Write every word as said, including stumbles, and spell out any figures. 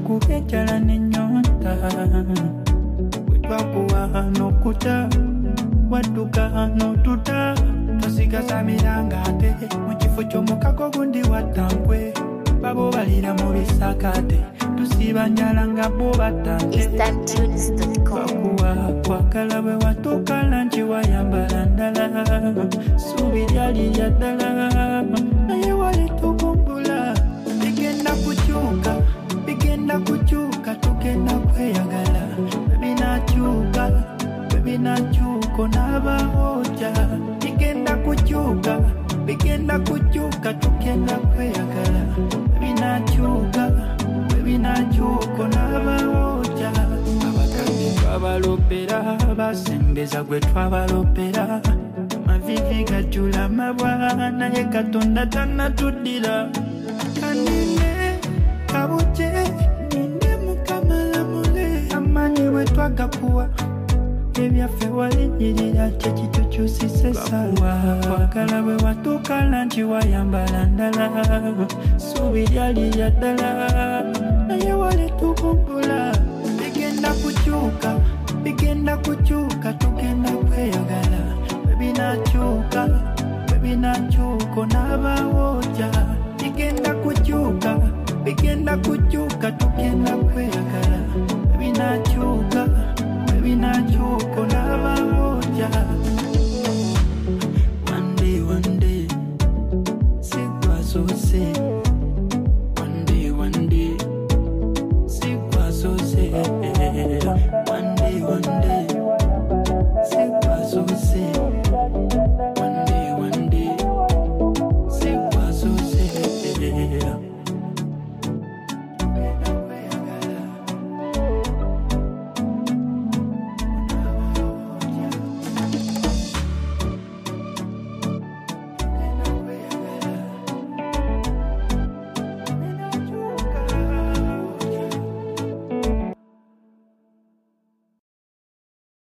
kubyenjala n'ennyonta bwe twakuwa n'okuta wadduka n'otuta tosigaza miranga ate mu kifo ky'omukago gundi wattankwe babo balira mu bisakate tusiba njala nga bo batante bakuwa kwagala bwe watuuka langi wayambala ndala subi lyali lya ddala naye wali tukumbula bigenda kukyuka bigenda kukyuka tugenda kweyagala bebinakyuka bebinakyuka n'abahoja bigenda kukyuka bigenda kukyuka tugenda kweyagala bebinakyuka bebinakyuka n'abahoja abakadde twabalopera basembeza gwe twabalopera amavivi gajula mabwa naye katonda tannatuddira kanene kabuje ninde mukamalamule amanyi bwe twagakuwa ebyaffe walinyirira kyekikyukyusise sawa kwagala bwe watuuka langi wayambala ndala subi lyali lya ddala naye wali tukumbula bigenda kukyuka bigenda kukyuka tugenda kweyagala bebinakyuka bebinakyuka n'abawoja bigenda kukyuka bigenda kukyuka tugenda kweyagala bebinakyuka bebinakyuka n'abawoja